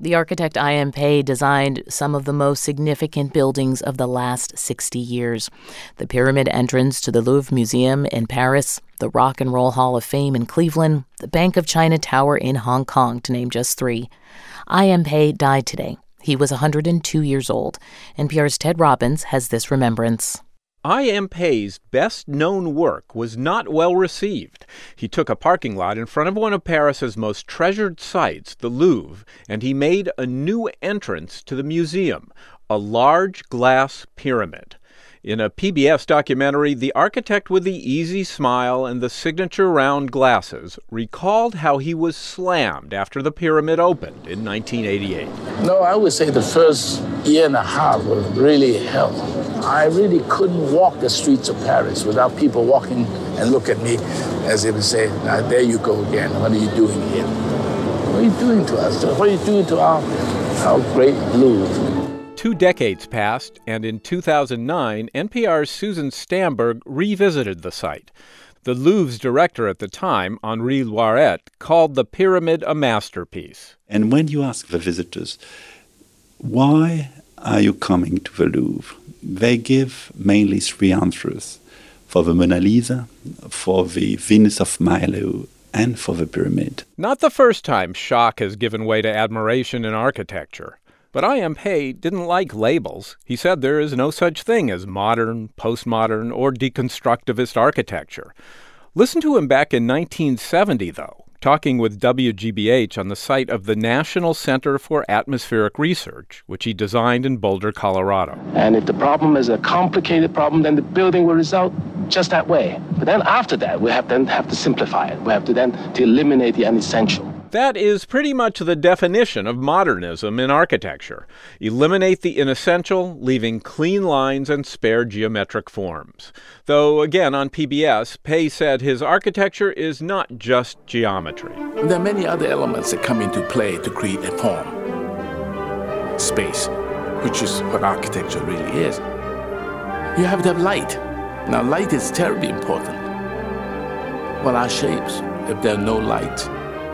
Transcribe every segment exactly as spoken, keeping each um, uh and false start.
The architect I M Pei designed some of the most significant buildings of the last sixty years. The Pyramid entrance to the Louvre Museum in Paris, the Rock and Roll Hall of Fame in Cleveland, the Bank of China Tower in Hong Kong, to name just three. I M Pei died today. He was one hundred two years old. N P R's Ted Robbins has this remembrance. I M Pei's best-known work was not well received. He took a parking lot in front of one of Paris's most treasured sites, the Louvre, and he made a new entrance to the museum, a large glass pyramid. In a P B S documentary, the architect with the easy smile and the signature round glasses recalled how he was slammed after the pyramid opened in nineteen eighty-eight. No, I would say the first year and a half was really hell. I really couldn't walk the streets of Paris without people walking and look at me as if to say, now, there you go again. What are you doing here? What are you doing to us? What are you doing to our, our great Louvre? Two decades passed, and in two thousand nine, N P R's Susan Stamberg revisited the site. The Louvre's director at the time, Henri Loiret, called the pyramid a masterpiece. And when you ask the visitors, why are you coming to the Louvre? They give mainly three answers: for the Mona Lisa, for the Venus of Milo, and for the pyramid. Not the first time shock has given way to admiration in architecture. But I M Pei didn't like labels. He said there is no such thing as modern, postmodern, or deconstructivist architecture. Listen to him back in nineteen seventy, though, talking with W G B H on the site of the National Center for Atmospheric Research, which he designed in Boulder, Colorado. And if the problem is a complicated problem, then the building will result just that way. But then after that, we have then have to simplify it. We have to then to eliminate the unessential. That is pretty much the definition of modernism in architecture. Eliminate the inessential, leaving clean lines and spare geometric forms. Though, again, on P B S, Pei said his architecture is not just geometry. There are many other elements that come into play to create a form. Space, which is what architecture really is. You have to have light. Now, light is terribly important. Well, our shapes, if there are no light,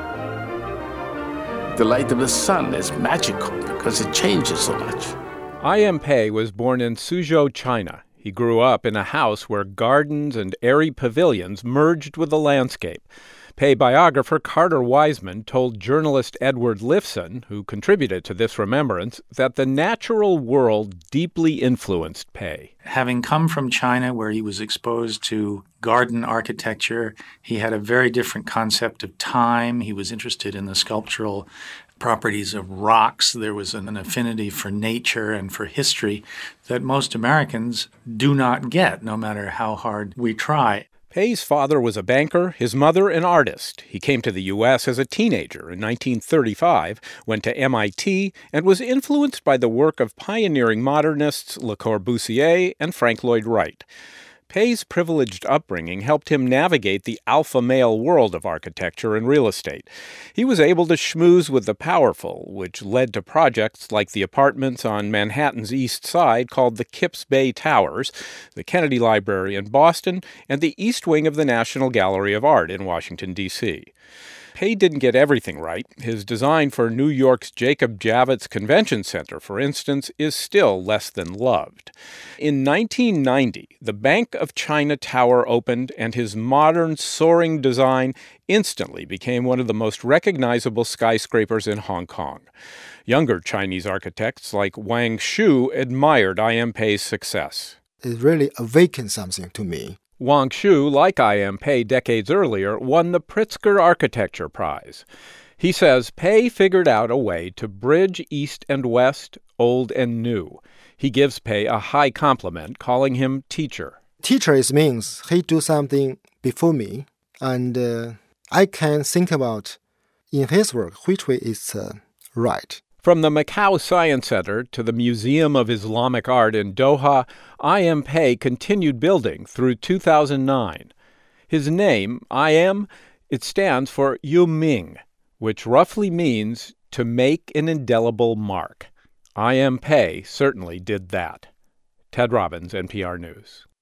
the light of the sun is magical because it changes so much. I M Pei was born in Suzhou, China. He grew up in a house where gardens and airy pavilions merged with the landscape. Pei biographer Carter Wiseman told journalist Edward Lifson, who contributed to this remembrance, that the natural world deeply influenced Pei. Having come from China, where he was exposed to garden architecture, he had a very different concept of time. He was interested in the sculptural properties of rocks. There was an affinity for nature and for history that most Americans do not get, no matter how hard we try. Pei's father was a banker, his mother an artist. He came to the U S as a teenager in nineteen thirty-five, went to M I T, and was influenced by the work of pioneering modernists Le Corbusier and Frank Lloyd Wright. Pei's privileged upbringing helped him navigate the alpha male world of architecture and real estate. He was able to schmooze with the powerful, which led to projects like the apartments on Manhattan's East Side called the Kips Bay Towers, the Kennedy Library in Boston, and the East Wing of the National Gallery of Art in Washington, D C Pei didn't get everything right. His design for New York's Jacob Javits Convention Center, for instance, is still less than loved. In nineteen ninety, the Bank of China Tower opened, and his modern, soaring design instantly became one of the most recognizable skyscrapers in Hong Kong. Younger Chinese architects like Wang Shu admired I M Pei's success. It really awakened something to me. Wang Shu, like I M Pei decades earlier, won the Pritzker Architecture Prize. He says Pei figured out a way to bridge East and West, old and new. He gives Pei a high compliment, calling him teacher. Teacher is means he do something before me, and uh, I can think about in his work which way is uh, right. From the Macau Science Center to the Museum of Islamic Art in Doha, I M Pei continued building through two thousand nine. His name, I M, it stands for Yu Ming, which roughly means to make an indelible mark. I M Pei certainly did that. Ted Robbins, N P R News.